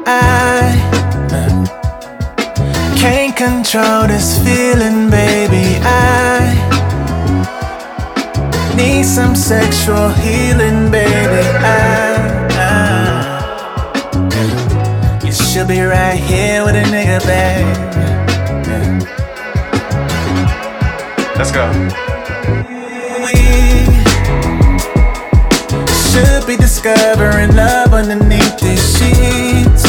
I can't control this feeling, baby. I need some sexual healing, baby. You should be right here with a nigga, baby. Let's go. We should be discovering love underneath these sheets.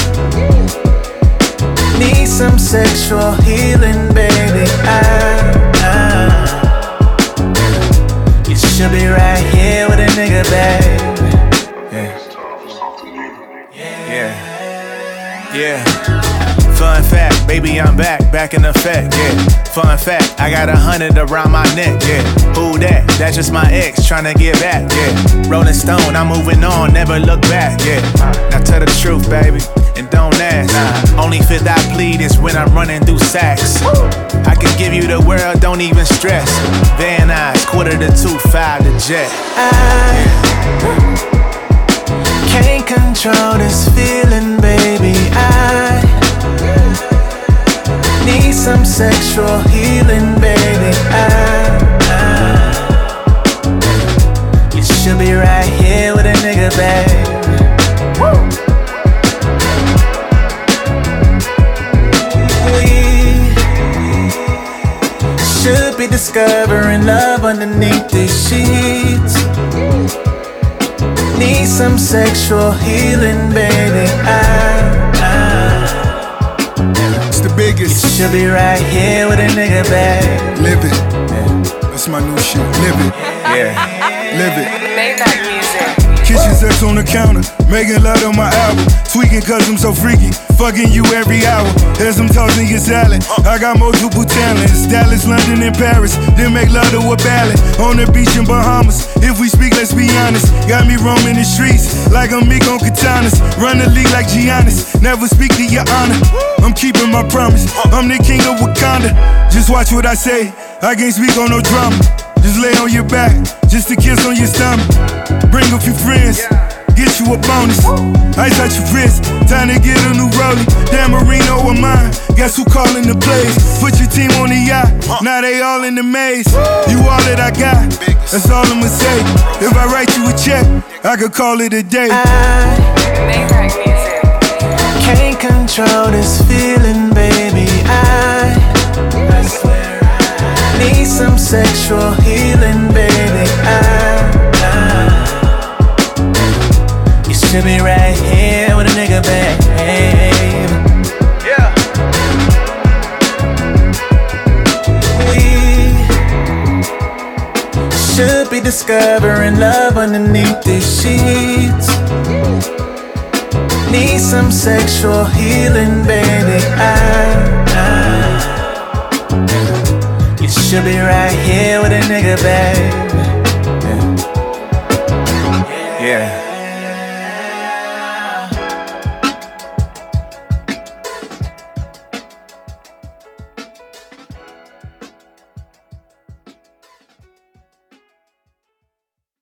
Need some sexual healing, baby. You should be right here with a nigga, baby. Yeah. Fun fact, baby, I'm back in effect, yeah. Fun fact, I got 100 around my neck, yeah. Who that? That's just my ex tryna get back, yeah. Rolling Stone, I'm moving on, never look back, yeah. Now tell the truth, baby, and don't ask. Only fifth I plead is when I'm running through sacks. I can give you the world, don't even stress. Van Nuys, 1:45 the jet. I can't control this feeling, baby. I need some sexual healing, baby. You should be right here with a nigga, baby. We should be discovering love underneath these sheets. Need some sexual healing, baby. It's the biggest. You should be right here with a nigga, baby. Live it. That's my new shit. Live it. Live it. Maybach music. Kitchen sex on the counter, making love on my album. Tweaking cause I'm so freaky, fucking you every hour. As I'm tossing your salad, I got multiple talents. Dallas, London, and Paris, then make love to a ballad. On the beach in Bahamas, if we speak, let's be honest. Got me roaming the streets like I'm Meek on katanas. Run the league like Giannis, never speak to your honor. I'm keeping my promise, I'm the king of Wakanda. Just watch what I say, I can't speak on no drama. Just lay on your back, just a kiss on your stomach. Bring a few friends, get you a bonus. Ice out your wrist, time to get a new rollie. Dan Marino or mine, guess who calling the plays? Put your team on the yacht, now they all in the maze. You all that I got, that's all I'ma say. If I write you a check, I could call it a day. Maybach music. Can't control this feeling, baby. I need some sexual healing, baby. You should be right here with a nigga, babe. Yeah. We should be discovering love underneath these sheets. Need some sexual healing, baby. You should be right here with a nigga, babe.